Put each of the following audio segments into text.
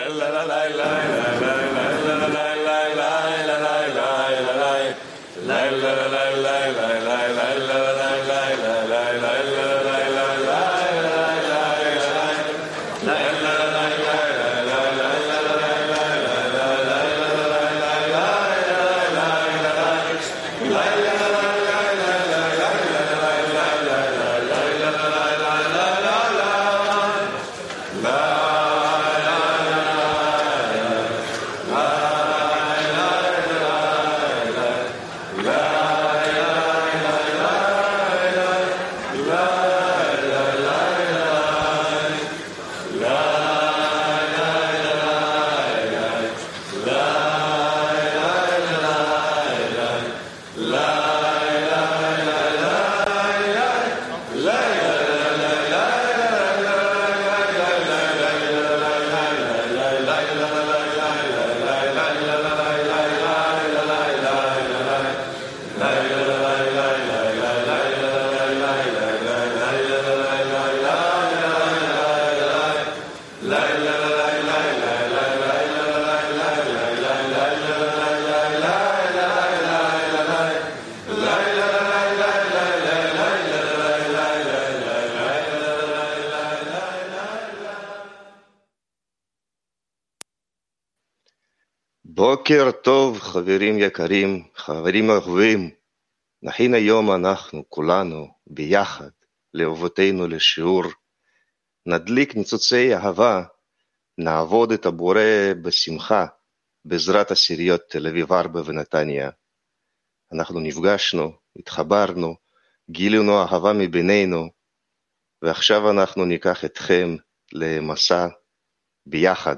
בוקר טוב חברים יקרים, חברים אהובים. נכין היום אנחנו כולנו ביחד לאהובותינו לשיעור. נדליק ניצוצי אהבה, נעבוד את הבורא בשמחה, בעזרת עשיריות תל אביב 4 ונתניה. אנחנו נפגשנו, התחברנו, גילינו אהבה מבינינו, ועכשיו אנחנו ניקח אתכם למסע ביחד,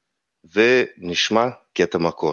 ונשמע קטע מקור.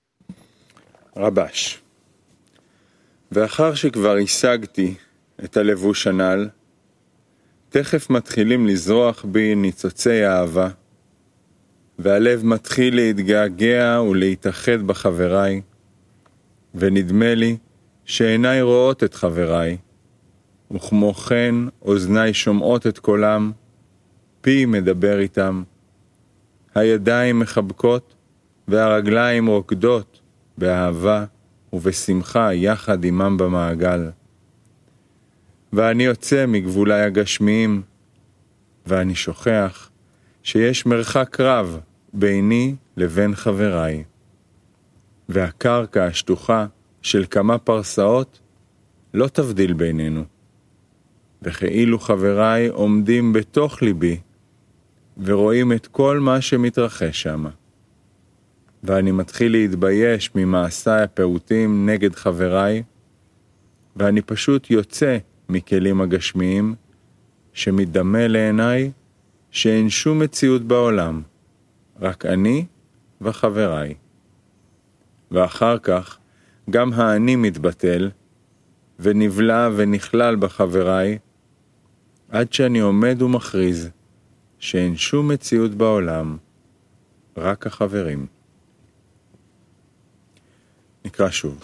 רבש. ואחר שכבר השגתי את הלבוש הנ"ל, תכף מתחילים לזרוח בי ניצוצי אהבה, והלב מתחיל להתגעגע ולהתאחד בחבריי, ונדמה לי שעיניי רואות את חבריי, וכמו כן אוזניי שומעות את קולם, פי מדבר איתם, הידיים מחבקות והרגליים רוקדות באהבה ובשמחה יחד עמם במעגל. ואני יוצא מגבולי הגשמיים, ואני שוכח שיש מרחק רב ביני לבין חבריי. והקרקע השטוחה של כמה פרסאות לא תבדיל בינינו. וכאילו חבריי עומדים בתוך ליבי, ורואים את כל מה שמתרחש שם. ואני מתחיל להתבייש ממעשיי הפעוטים נגד חבריי, ואני פשוט יוצא מכלים הגשמיים, שמתדמה לעיניי שאין שום מציאות בעולם, רק אני וחבריי. ואחר כך גם האני מתבטל, ונבלע ונכלל בחבריי, עד שאני עומד ומכריז שאין שום מציאות בעולם, רק החברים. נקרא שוב.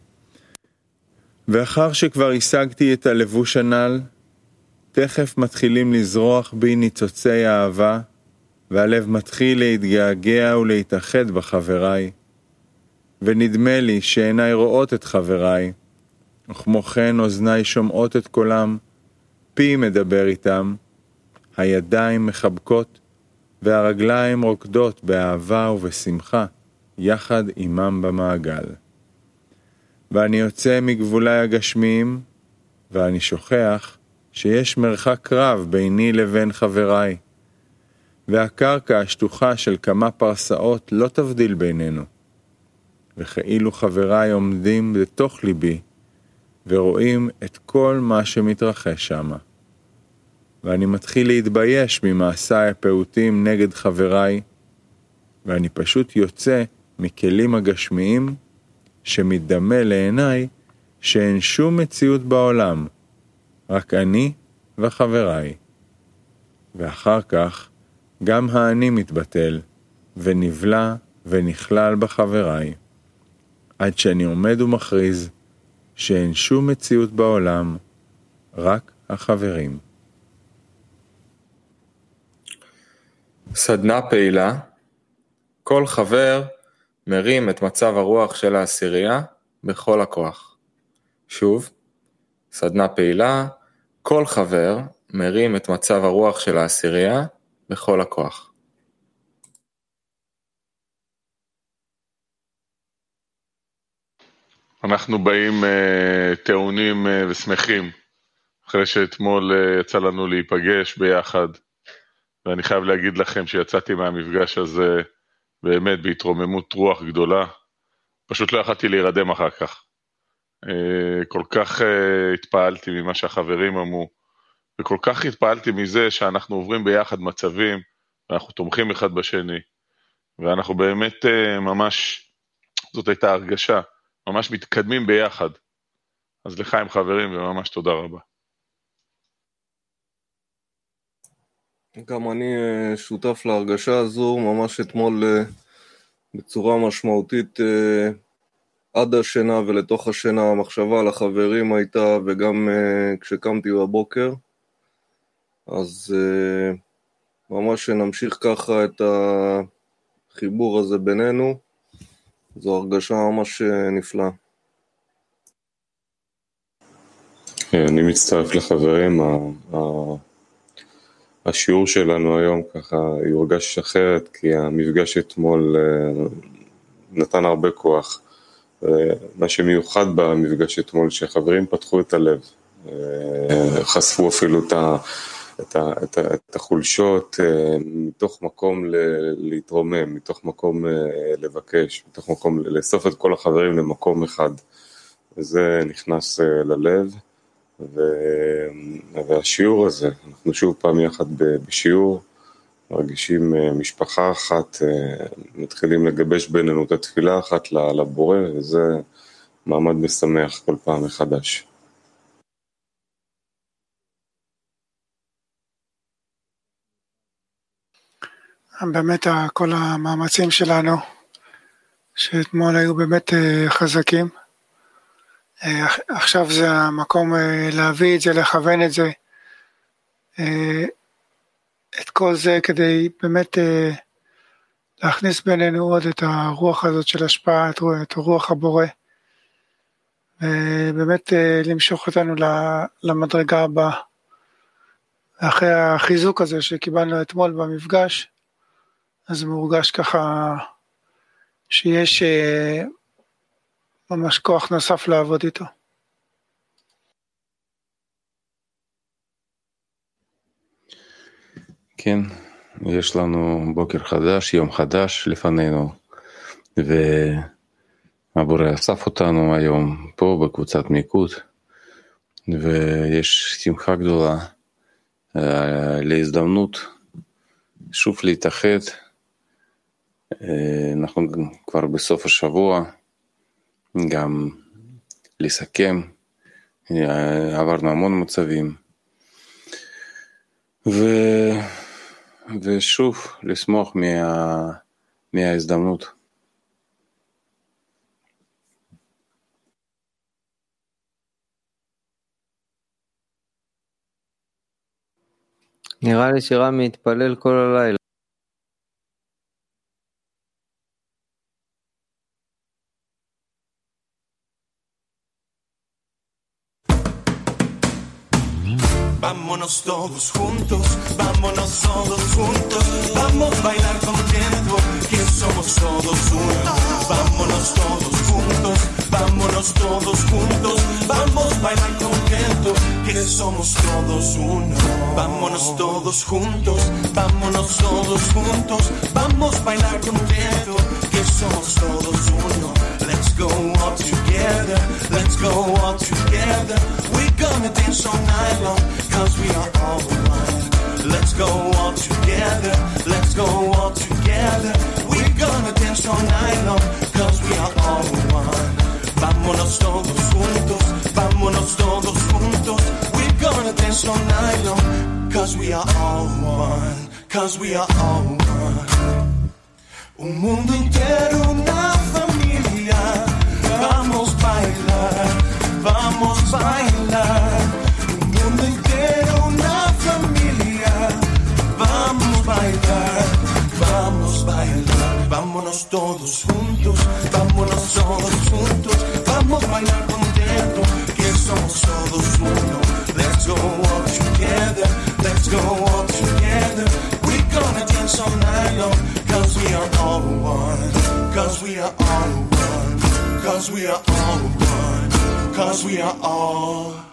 ואחר שכבר השגתי את הלבוש הנ"ל, תכף מתחילים לזרוח בי ניצוצי אהבה, והלב מתחיל להתגעגע ולהתאחד בחבריי, ונדמה לי שעיניי רואות את חבריי, וכמו כן אוזניי שומעות את קולם, פי מדבר איתם, הידיים מחבקות והרגליים רוקדות באהבה ובשמחה יחד עמם במעגל. ואני יוצא מגבולי הגשמיים, ואני שוכח שיש מרחק רב ביני לבין חבריי, והקרקע השטוחה של כמה פרסאות לא תבדיל בינינו. וכאילו חבריי עומדים בתוך ליבי, ורואים את כל מה שמתרחש שם. ואני מתחיל להתבייש ממעשיי הפעוטים נגד חבריי, ואני פשוט יוצא מכלים הגשמיים, שמתדמה לעיניי שאין שום מציאות בעולם, רק אני וחבריי. ואחר כך גם האני מתבטל, ונבלע ונכלל בחבריי, עד שאני עומד ומכריז שאין שום מציאות בעולם, רק החברים. סדנה פעילה כל חבר מרים את מצב הרוח של העשירייה בכל הכוח. שוב, סדנה פעילה, כל חבר מרים את מצב הרוח של העשירייה בכל הכוח. אנחנו באים טעונים ושמחים, אחרי שאתמול יצא לנו להיפגש ביחד, ואני חייב להגיד לכם שיצאתי מהמפגש הזה באמת בהתרוממות רוח גדולה, פשוט לא יכולתי להירדם אחר כך. כל כך התפעלתי ממה שהחברים אמרו, וכל כך התפעלתי מזה שאנחנו עוברים ביחד מצבים, ואנחנו תומכים אחד בשני, ואנחנו באמת ממש, זאת הייתה הרגשה, ממש מתקדמים ביחד. אז לחיים חברים, וממש תודה רבה. גם אני שותף להרגשה הזו, ממש אתמול בצורה משמעותית עד השינה ולתוך השינה המחשבה על החברים הייתה, וגם כשקמתי בבוקר, אז ממש נמשיך ככה את החיבור הזה בינינו, זו הרגשה ממש נפלאה. אני מצטרף לחברים, השיעור שלנו היום ככה יורגש אחרת, כי המפגש אתמול נתן הרבה כוח. מה שמיוחד במפגש אתמול, שחברים פתחו את הלב, חשפו אפילו את החולשות, מתוך מקום להתרומם, מתוך מקום לבקש, מתוך מקום לאסוף את כל החברים למקום אחד. וזה נכנס ללב. והשיעור הזה, אנחנו שוב פעם יחד בשיעור, מרגישים משפחה אחת, מתחילים לגבש בינינו את התפילה אחת לבורא, וזה מעמד משמח כל פעם מחדש. באמת כל המאמצים שלנו, שאתמול היו באמת חזקים, עכשיו זה המקום להביא את זה, לכוון את זה, את כל זה כדי באמת להכניס בינינו עוד את הרוח הזאת של השפעה, את רוח הבורא, ובאמת למשוך אותנו למדרגה הבאה. אחרי החיזוק הזה שקיבלנו אתמול במפגש, אז מורגש ככה שיש ממש כוח נוסף לעבוד איתו. כן, יש לנו בוקר חדש, יום חדש לפנינו, והבורא אסף אותנו היום פה בקבוצת מיקוד, ויש שמחה גדולה להזדמנות שוב להתאחד. אנחנו כבר בסוף השבוע, גם לסכם, עברנו המון מצבים, ושוב לשמוח מההזדמנות. נראה לי שרמי התפלל כל הלילה. Vámonos todos juntos, vámonos todos juntos, vamos a bailar contento, que somos todos uno. Vámonos todos juntos, vámonos todos juntos, vamos a bailar contento, que somos todos uno. Vámonos todos juntos, vámonos todos juntos, vamos a bailar contento, que somos todos uno. Let's go all together, let's go all together, we're gonna dance all night long, cause we are all one. Let's go all together, let's go all together, we're gonna dance all night long, cause we are all one. Vámonos todos juntos, vámonos todos juntos, we're gonna dance all night long, cause we are all one, cause we are all one. Un mundo entero, una familia, vamos a bailar, vamos a bailar. Un mundo entero, una familia, vamos a bailar, vamos a bailar. Vámonos todos juntos, vámonos todos juntos, vamos a bailar contento, que somos todos uno. Let's go all together, let's go all together. We're gonna dance all night long, cause we are all one, cause we are all one, cause we are all one, cause we are all one.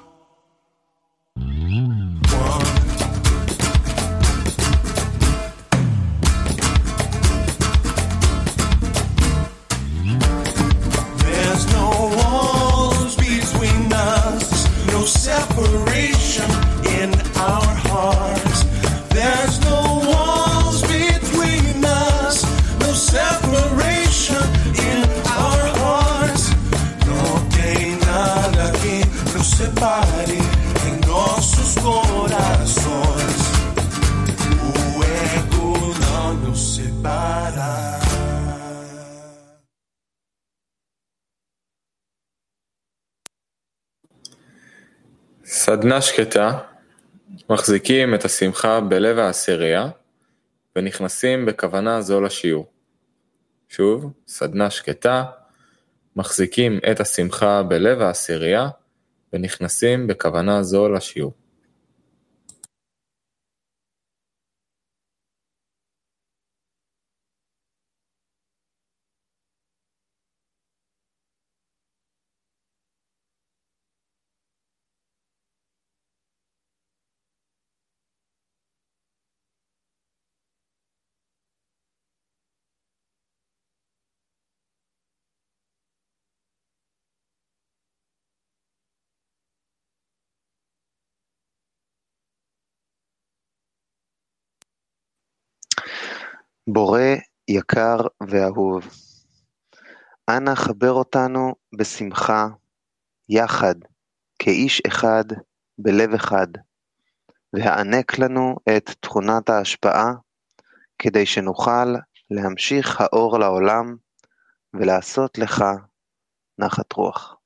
There's no walls between us, no separation in our hearts. There's no walls between us, no separation in our hearts. No hay nada que nos separe en nuestros corazones. Luego no nos separa. סדנה שקטה, מחזיקים את השמחה בלב העשירייה ונכנסים בכוונה זו לשיעור. שוב, סדנה שקטה, מחזיקים את השמחה בלב העשירייה ונכנסים בכוונה זו לשיעור. בורא יקר ואהוב, אנא חבר אותנו בשמחה, יחד, כאיש אחד, בלב אחד, והענק לנו את תכונת ההשפעה, כדי שנוכל להמשיך האור לעולם, ולעשות לך נחת רוח.